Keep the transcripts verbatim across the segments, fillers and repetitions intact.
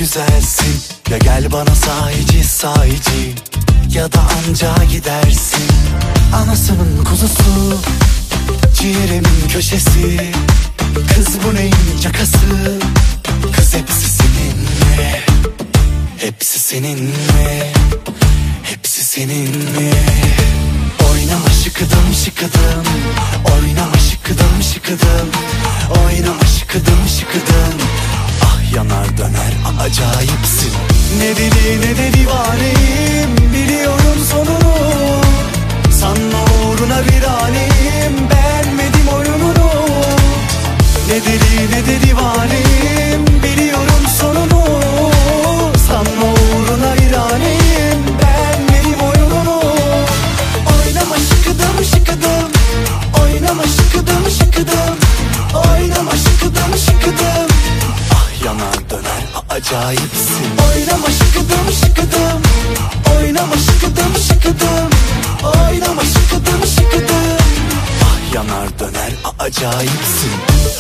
güzelsin. Ya gel bana sahici sahici, ya da anca gidersin. Anasının kuzusu, ciğerimin köşesi. Kız bu neyin cakası? Kız hepsi senin mi? Hepsi senin mi? Hepsi senin mi? Oynama şıkıdım şıkıdım, oynama şıkıdım şıkıdım, oynama şıkıdım şıkıdım. Ah yanar döner acayipsin. Ne deli ne de divaneyim, biliyorum sonunu. Sanma uğruna bir aleyim, beğenmedim oyununu. Ne deli ne de divaneyim, biliyorum sonunu. Sanma uğruna bir aleyim, beğenmedim oyununu. Oynama şıkıdım şıkıdım, oynama şıkıdım şıkıdım, oynama şıkıdım şıkıdım. Ah yanar döner acayipsin. Oynama şıkıdım şıkıdım, oynama şıkıdım şıkıdım, oynama şıkıdım şıkıdım. Ah yanar döner acayipsin.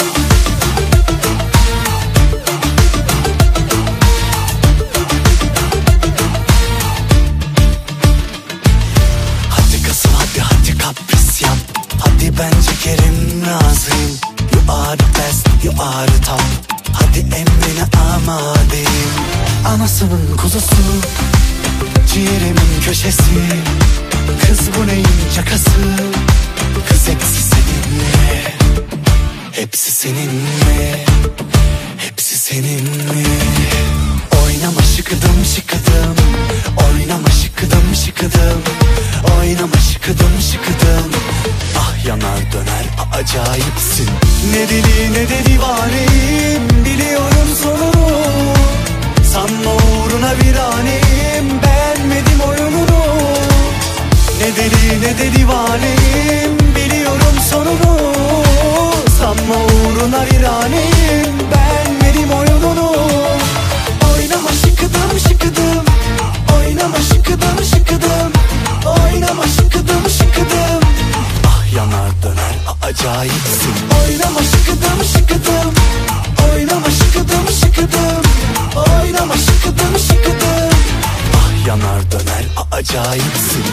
Hadi kasım hadi hadi kapris yap, hadi ben çekerim razıyım. You are the best, you are the top, hadi emrine amadeyim. Anasının kuzusu, ciğerimin köşesi. Kız bu neyin cakası? Kız hepsi senin mi? Hepsi senin mi? Hepsi senin mi? Oynama şıkıdım şıkıdım, oynama şıkıdım şıkıdım, oynama şıkıdım şıkıdım. Ah yanar döner acayipsin. Ne deli ne de divaneyim, biliyorum sonunu. Sanma uğruna bir aneyim, beğenmedim oyununu. Ne deli ne de divaneyim, biliyorum sonunu. Sanma uğruna bir aneyim, beğenmedim oyununu. Oynama şıkıdım şıkıdım, oynama şıkıdım şıkıdım, oynama şıkıdım şıkıdım. Ah yanar döner acayipsin. Oynama şıkıdım şıkıdım, oynama şıkıdım şıkıdım, oynama şıkıdım şıkıdım. Ah yanar döner acayipsin.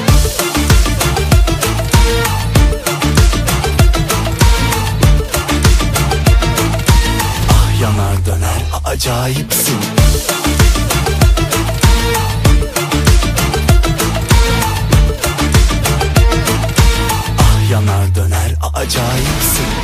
Ah yanar döner acayipsin. Ah yanar döner acayipsin.